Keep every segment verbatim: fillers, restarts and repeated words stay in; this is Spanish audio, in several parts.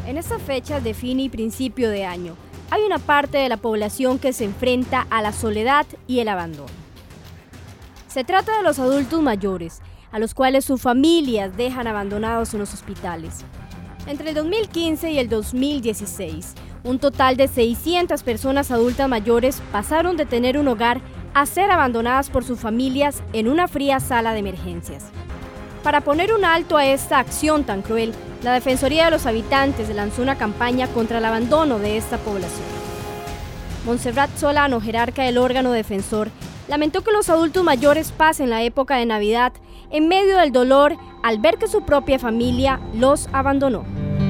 En esta fecha de fin y principio de año, hay una parte de la población que se enfrenta a la soledad y el abandono. Se trata de los adultos mayores, a los cuales sus familias dejan abandonados en los hospitales. Entre el dos mil quince y el dos mil dieciséis, un total de seiscientas personas adultas mayores pasaron de tener un hogar a ser abandonadas por sus familias en una fría sala de emergencias. Para poner un alto a esta acción tan cruel, la Defensoría de los Habitantes lanzó una campaña contra el abandono de esta población. Montserrat Solano, jerarca del órgano defensor, lamentó que los adultos mayores pasen la época de Navidad en medio del dolor al ver que su propia familia los abandonó.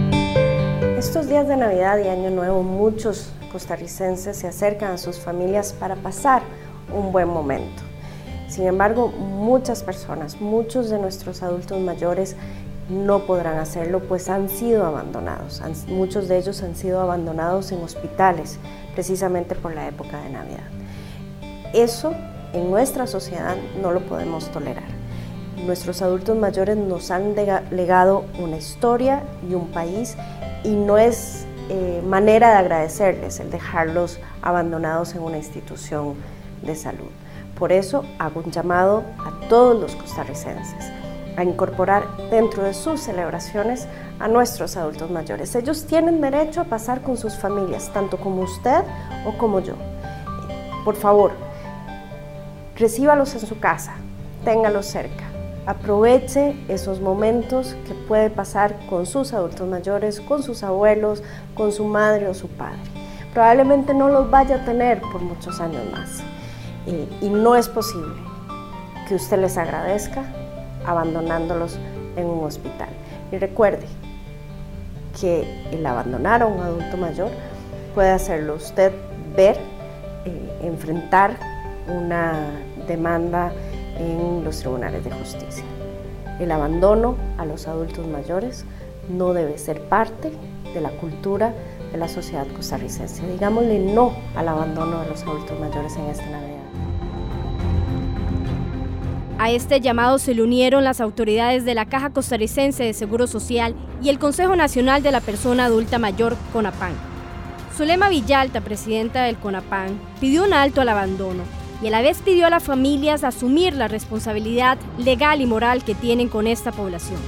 Estos días de Navidad y Año Nuevo, muchos costarricenses se acercan a sus familias para pasar un buen momento. Sin embargo, muchas personas, muchos de nuestros adultos mayores no podrán hacerlo, pues han sido abandonados. Han, muchos de ellos han sido abandonados en hospitales, precisamente por la época de Navidad. Eso en nuestra sociedad no lo podemos tolerar. Nuestros adultos mayores nos han legado una historia y un país, y no es eh, manera de agradecerles el dejarlos abandonados en una institución de salud. Por eso hago un llamado a todos los costarricenses a incorporar dentro de sus celebraciones a nuestros adultos mayores. Ellos tienen derecho a pasar con sus familias, tanto como usted o como yo. Por favor, recíbalos en su casa, téngalos cerca. Aproveche esos momentos que puede pasar con sus adultos mayores, con sus abuelos, con su madre o su padre. Probablemente no los vaya a tener por muchos años más. Eh, y no es posible que usted les agradezca abandonándolos en un hospital. Y recuerde que el abandonar a un adulto mayor puede hacerlo usted ver, eh, enfrentar una demanda en los tribunales de justicia. El abandono a los adultos mayores no debe ser parte de la cultura de la sociedad costarricense. Digámosle no al abandono de los adultos mayores en esta Navidad. A este llamado se le unieron las autoridades de la Caja Costarricense de Seguro Social y el Consejo Nacional de la Persona Adulta Mayor, CONAPAN. Zulema Villalta, presidenta del CONAPAN, pidió un alto al abandono y a la vez pidió a las familias asumir la responsabilidad legal y moral que tienen con esta población.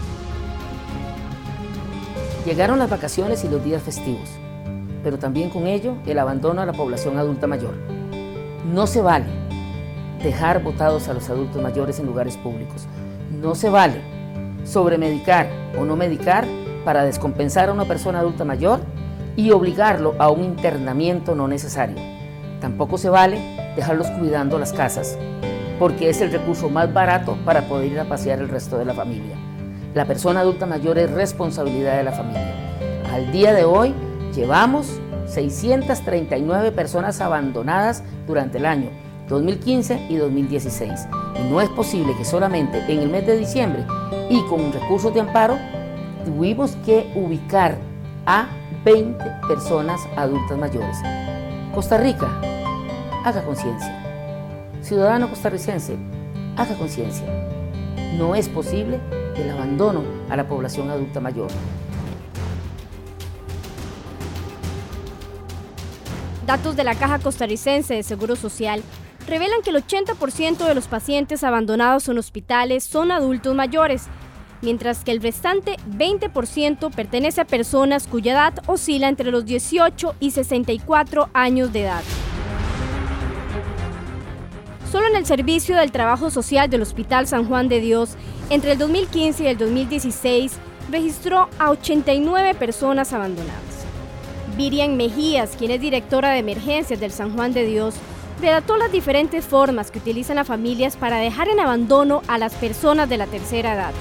Llegaron las vacaciones y los días festivos, pero también con ello el abandono a la población adulta mayor. No se vale dejar botados a los adultos mayores en lugares públicos. No se vale sobremedicar o no medicar para descompensar a una persona adulta mayor y obligarlo a un internamiento no necesario. Tampoco se vale dejarlos cuidando las casas, porque es el recurso más barato para poder ir a pasear el resto de la familia. La persona adulta mayor es responsabilidad de la familia. Al día de hoy llevamos seiscientas treinta y nueve personas abandonadas durante el año dos mil quince y dos mil dieciséis. Y no es posible que solamente en el mes de diciembre y con recursos de amparo tuvimos que ubicar a veinte personas adultas mayores. Costa Rica, haga conciencia. Ciudadano costarricense, haga conciencia. No es posible el abandono a la población adulta mayor. Datos de la Caja Costarricense de Seguro Social revelan que el ochenta por ciento de los pacientes abandonados en hospitales son adultos mayores, mientras que el restante veinte por ciento pertenece a personas cuya edad oscila entre los dieciocho y sesenta y cuatro años de edad. Solo en el Servicio del Trabajo Social del Hospital San Juan de Dios, entre el dos mil quince y el dos mil dieciséis, registró a ochenta y nueve personas abandonadas. Virian Mejías, quien es directora de emergencias del San Juan de Dios, relató las diferentes formas que utilizan las familias para dejar en abandono a las personas de la tercera edad.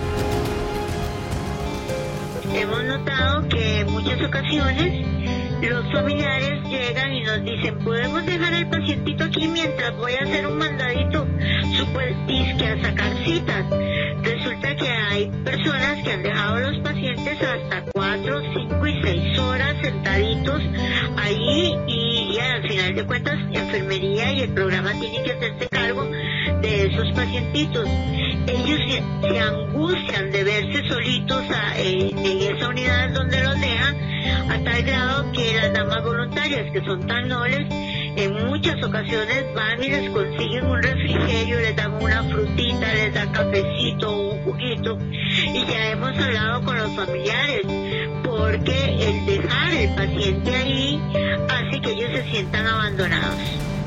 Hemos notado que en muchas ocasiones los familiares llegan y nos dicen: podemos dejar al pacientito aquí mientras voy a hacer un mandadito, disque a sacar citas. Resulta que hay personas que han dejado a los pacientes hasta cuatro, cinco y seis horas sentaditos ahí, y, y al final de cuentas enfermería y el programa tienen que hacerse cargo de esos pacientitos. Ellos se, se angustian de verse solitos a, en, en esa unidad donde los dejan, a tal grado que las damas voluntarias, que son tan nobles, en muchas ocasiones van y les consiguen un refrigerio, les dan una frutita, les dan cafecito, un juguito, y ya hemos hablado con los familiares, porque el dejar el paciente ahí hace que ellos se sientan abandonados.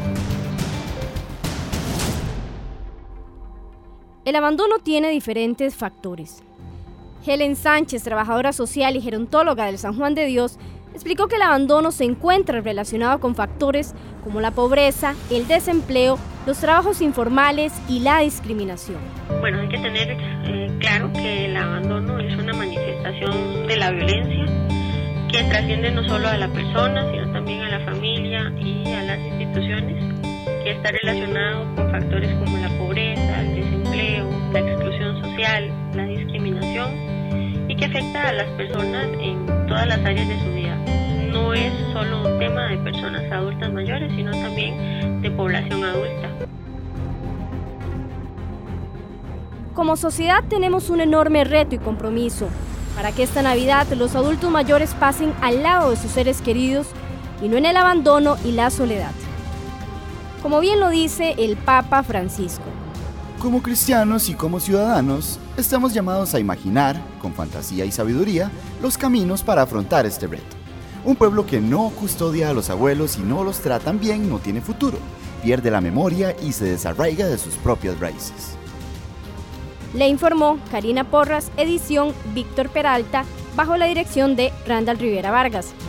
El abandono tiene diferentes factores. Helen Sánchez, trabajadora social y gerontóloga del San Juan de Dios, explicó que el abandono se encuentra relacionado con factores como la pobreza, el desempleo, los trabajos informales y la discriminación. Bueno, hay que tener eh, claro que el abandono es una manifestación de la violencia que trasciende no solo a la persona, sino también a la familia y a las instituciones, que está relacionado con factores como la pobreza, el desempleo, la exclusión social, la discriminación, y que afecta a las personas en todas las áreas de su vida. No es solo un tema de personas adultas mayores, sino también de población adulta. Como sociedad tenemos un enorme reto y compromiso para que esta Navidad los adultos mayores pasen al lado de sus seres queridos y no en el abandono y la soledad. Como bien lo dice el Papa Francisco. Como cristianos y como ciudadanos, estamos llamados a imaginar, con fantasía y sabiduría, los caminos para afrontar este reto. Un pueblo que no custodia a los abuelos y no los tratan bien no tiene futuro, pierde la memoria y se desarraiga de sus propias raíces. Le informó Karina Porras, edición Víctor Peralta, bajo la dirección de Randall Rivera Vargas.